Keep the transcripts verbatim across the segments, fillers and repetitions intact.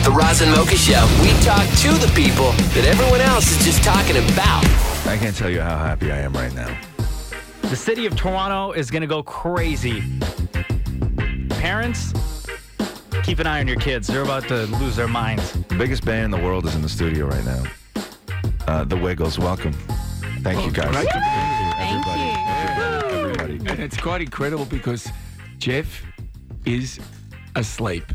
The Roz and Mocha Show. We talk to the people that everyone else is just talking about. I can't tell you how happy I am right now. The city of Toronto is going to go crazy. Parents, keep an eye on your kids. They're about to lose their minds. The biggest band in the world is in the studio right now. Uh, the Wiggles, welcome. Thank you, guys. Great to be Thank here, you. Everybody. everybody. And it's quite incredible because Jeff is asleep.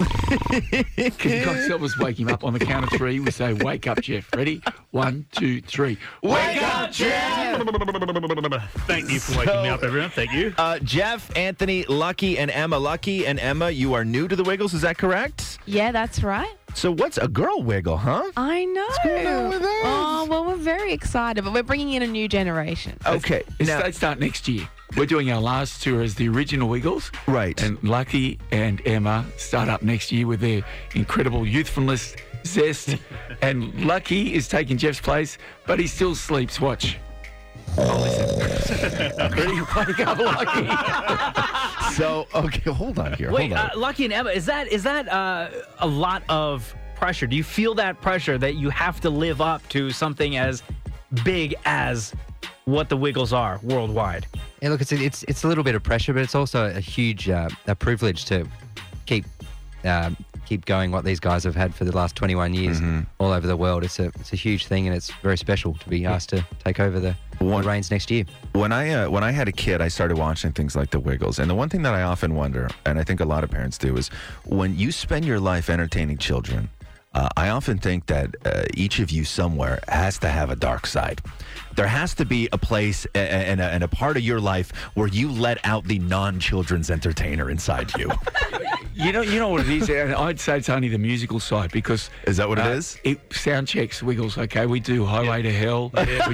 Can you guys help us wake him up? On the count of three, we say, wake up, Jeff. Ready? One, two, three. Wake up, Jeff! Thank you for waking me up, everyone. Thank you. Uh, Jeff, Anthony, Lucky, and Emma. Lucky and Emma, you are new to the Wiggles, is that correct? Yeah, that's right. So what's a girl wiggle, huh? I know. What's going on with that? Oh, well, we're very excited, but we're bringing in a new generation. Okay. It's, Now, they start next year. We're doing our last tour as the original Wiggles. right. And Lucky and Emma start up next year with their incredible youthfulness, zest. And Lucky is taking Jeff's place, but he still sleeps. Watch. Oh, listen. Ready? Wake up, Lucky. So, okay, hold on here. Wait, hold on. uh, Lucky and Emma, is that is that uh, a lot of pressure? Do you feel that pressure that you have to live up to something as big as what the Wiggles are worldwide? Yeah, look, it's a, it's it's a little bit of pressure, but it's also a huge uh, a privilege to keep um, keep going what these guys have had for the last twenty-one years all over the world. It's a it's a huge thing, and it's very special to be asked to take over the, the One- reins next year. When I uh, when I had a kid, I started watching things like The Wiggles, and the one thing that I often wonder, and I think a lot of parents do, is when you spend your life entertaining children, uh, I often think that uh, each of you somewhere has to have a dark side. There has to be a place a- a- and a, and a part of your life where you let out the non-children's entertainer inside you. You know, you know what it is. And I'd say it's only the musical side because Is that what it uh, is? It sound checks Wiggles. Okay, we do Highway to Hell. We do.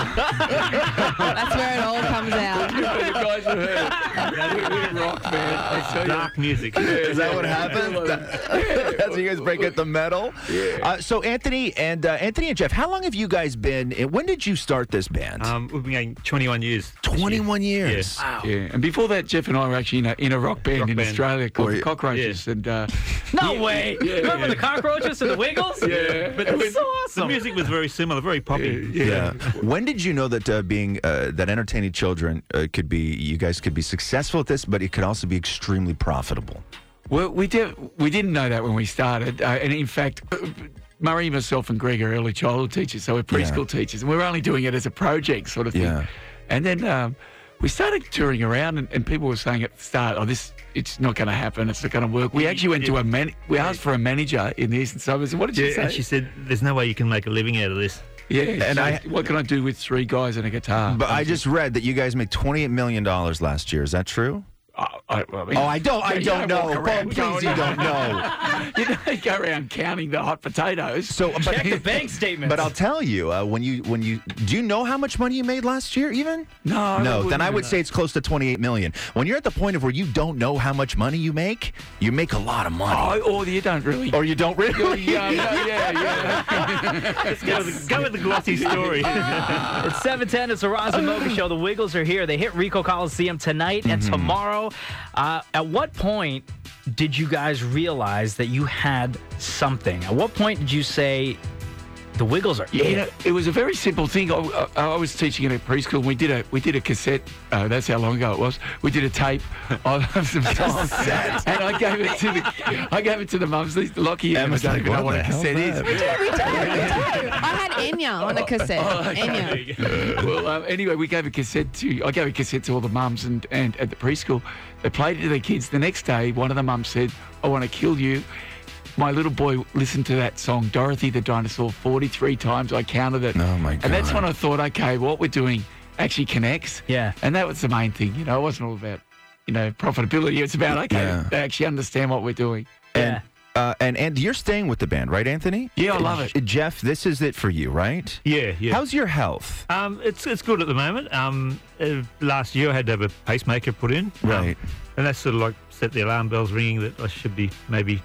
That's where it all comes out. You guys have heard it. We, we rock, man. I tell you. Dark music. Is that what happened? That's how you guys break out the metal. Uh, so Anthony and uh, Anthony and Jeff, how long have you guys been? When did you start this band? Um, we've been going twenty-one years. this year. twenty-one years. Yeah. Yeah, and before that, Jeff and I were actually in a, in a rock band Rock in band. Australia called Oh, the yeah. Cockroaches, and uh, No yeah, way. Yeah, Remember yeah. the cockroaches and the Wiggles? Yeah, But That's so the awesome. music was very similar, very poppy. yeah, Yeah. When did you know that uh, being uh, that entertaining children uh, could be you guys could be successful at this, but it could also be extremely profitable? Well, we did. We didn't know that when we started, uh, and in fact, Murray, myself, and Greg are early childhood teachers, so we're preschool teachers, and we were only doing it as a project sort of thing. Yeah. And then um, we started touring around, and, and people were saying at the start, "Oh, this it's not going to happen. It's not going to work." We actually went to a man. We asked for a manager in the eastern suburbs. And what did she Yeah, say? and she said, "There's no way you can make a living out of this." yeah. And so I- what can I do with three guys and a guitar? But I just read that you guys made twenty-eight million dollars last year. Is that true? I, I, I mean, Oh, I don't. I you don't don't know. walk around Please, going, you don't know. you know, they go around counting the hot potatoes. So, but, Check the bank statements. but I'll tell you, uh, when you when you do you know how much money you made last year? Even No, no. I Then I wouldn't would know. say it's close to twenty-eight million. When you're at the point of where you don't know how much money you make, you make a lot of money, Oh, or you don't really. or you don't really. yeah, yeah, yeah, yeah. Let's go with the, go with the glossy story. It's seven ten. It's the Roz and Mocha Show. The Wiggles are here. They hit Ricoh Coliseum tonight and tomorrow. Uh, at what point did you guys realize that you had something? At what point did you say, the Wiggles are Yeah, it? you know, it was a very simple thing. I, I, I was teaching in a preschool. And we did a we did a cassette. Uh, that's how long ago it was. We did a tape of some songs, and I gave it to the I gave it to the mums. These Lockie and Emma's don't like, even know what what the a hell's cassette is. that? We do, we do, we do. I had Enya on a cassette. Oh, okay. Enya. Well, um, anyway, we gave a cassette to I gave a cassette to all the mums and, and at the preschool. They played it to their kids. The next day, one of the mums said, "I want to kill you." My little boy listened to that song, Dorothy the Dinosaur, forty-three times. I counted it. Oh, my And that's God. when I thought, okay, what we're doing actually connects. Yeah. And that was the main thing. You know, it wasn't all about, you know, profitability. It's about, okay, Yeah. they actually understand what we're doing. Yeah. Uh, and and you're staying with the band, right, Anthony? Yeah, I love it. Jeff, this is it for you, right? Yeah, yeah. How's your health? Um, it's it's good at the moment. Um, uh, last year I had to have a pacemaker put in. Um, Right. and that's sort of like set the alarm bells ringing that I should be maybe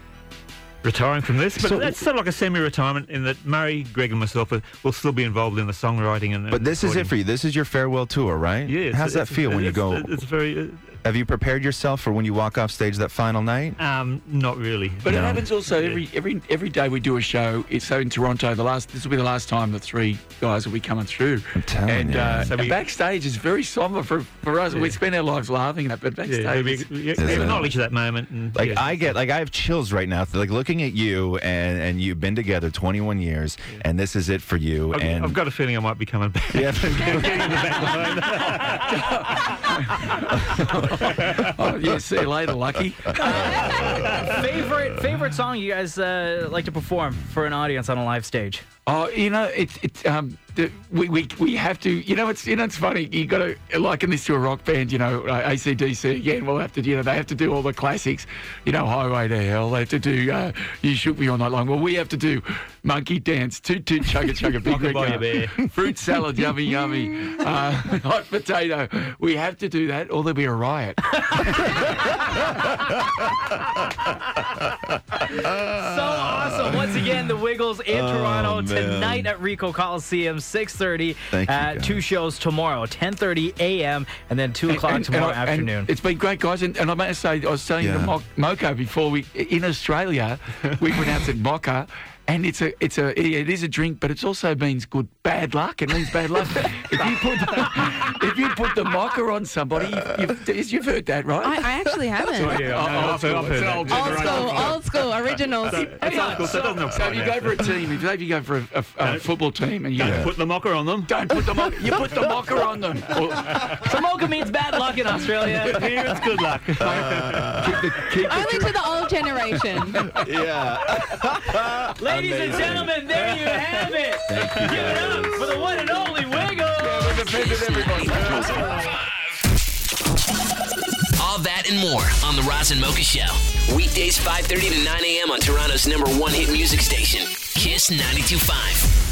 retiring from this. But So- that's sort of like a semi-retirement in that Murray, Greg and myself are, will still be involved in the songwriting. and But this is it for you. This is your farewell tour, right? Yeah. it's- How's that it's- feel when you it's- go? It's very... Uh, Have you prepared yourself for when you walk off stage that final night? Um, not really. But No. it happens also every every every day we do a show. It's so in Toronto. The last this will be the last time the three guys will be coming through. I'm telling and, you. Uh, So and we- backstage is very somber for, for us. We spend our lives laughing at, but backstage. Yeah, we, is- we, we Is it? acknowledge that moment. And, Like yeah. I get, like I have chills right now. Like looking at you, and and you've been together twenty-one years, and this is it for you. I've, and I've got a feeling I might be coming back. Yeah. Getting in the back line. oh, yeah, see you later, Lucky. favorite favorite song you guys uh, like to perform for an audience on a live stage? Oh, you know, it's it's um, the, we, we we have to. You know, it's you know, it's funny. You got to liken this to a rock band. You know, uh, A C D C again. We'll have to. You know, they have to do all the classics. You know, Highway to Hell. They have to do uh, You Shook Me All Night Long. Well, we have to do Monkey Dance, Toot Toot Chugga Chugga, Big Red Rockabye Car, Bear. Fruit Salad, Yummy Yummy, uh, Hot Potato. We have to do that, or there'll be a riot. So awesome. Once again, the Wiggles in Oh, Toronto man. tonight at Ricoh Coliseum, six thirty. Thank you, uh, guys. two shows tomorrow, ten thirty a.m. and then two o'clock And- and- tomorrow and I- and afternoon. it's been great, guys. And, and I must say, I was saying Yeah. to Mo- Mocha before we in Australia, we pronounce it Mocha. And it's a, it's a, it is a drink, but it also means good bad luck. It means bad luck. if you put, if you put the mocha on somebody, you've, you've, you've heard that, right? I, I actually haven't. Oh, yeah, I know, I've heard, I've heard that. Old Old school, old school, originals. That's old school, so it doesn't So apply if you now. go for a team, if say you go for a, a, a football team, and you Don't go, put the mocker on them. don't put the mocha, you put the mocha on them. Or, So mocha means bad luck in Australia. Here it's good luck. keep the, keep the Only to the old generation. Yeah. Ladies and gentlemen, there you have it. Give it up for the one and only Wiggles. we've offended everybody. All that and more on the Roz and Mocha Show. Weekdays five thirty to nine a.m. on Toronto's number one hit music station, Kiss ninety-two point five.